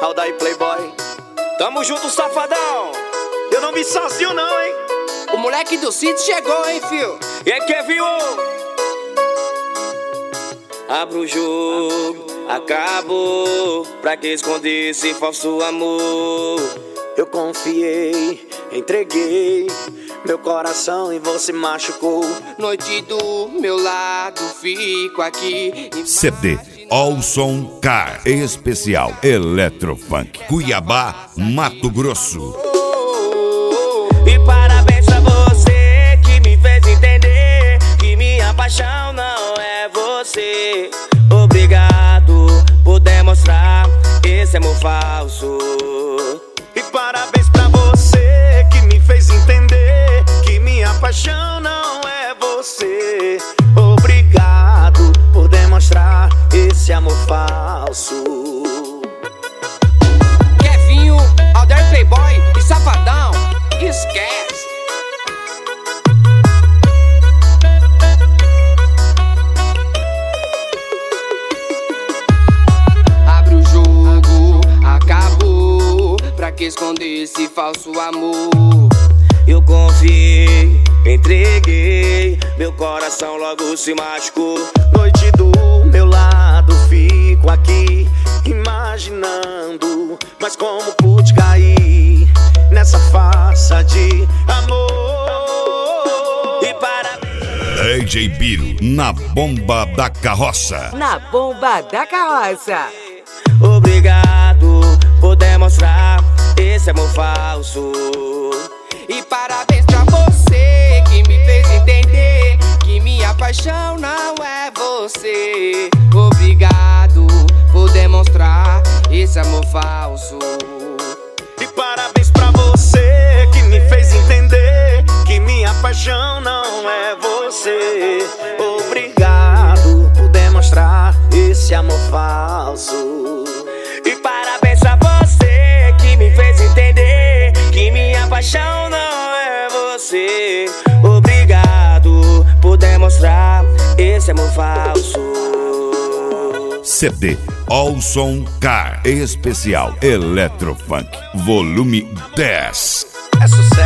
Aldair Playboy. Tamo junto, safadão. Eu não me sozinho não, hein? O moleque do sítio chegou, hein, fio? E aí, quer viu? Abra o jogo, acabou. Pra que esconder esse falso amor? Eu confiei, entreguei meu coração e você machucou. Noite do meu lado, fico aqui. CD All Som Car Especial Eletrofunk Cuiabá, Mato Grosso. E parabéns pra você que me fez entender que minha paixão não é você. Obrigado por demonstrar esse amor falso. E parabéns pra você que me fez entender que minha paixão não é você. Obrigado por demonstrar esse amor falso. Kevinho, Aldair Playboy e Safadão, esquece. Abre o jogo, acabou. Pra que esconder esse falso amor? Eu confiei, entreguei, meu coração logo se machucou. Noite do meu lado, fico aqui imaginando, mas como pude cair nessa farsa de amor. E parabéns, DJ Biro na bomba da carroça. Na bomba da carroça. obrigado por demonstrar esse amor falso. E parabéns pra você que me fez entender que minha paixão não é você. Obrigado por demonstrar esse amor falso. E parabéns pra você que me fez entender que minha paixão não é você. Obrigado por demonstrar esse amor falso. E parabéns pra você que me fez entender que minha paixão não é você. Obrigado por demonstrar esse amor falso. CD All Som Car Especial Eletrofunk Volume 10. É sucesso.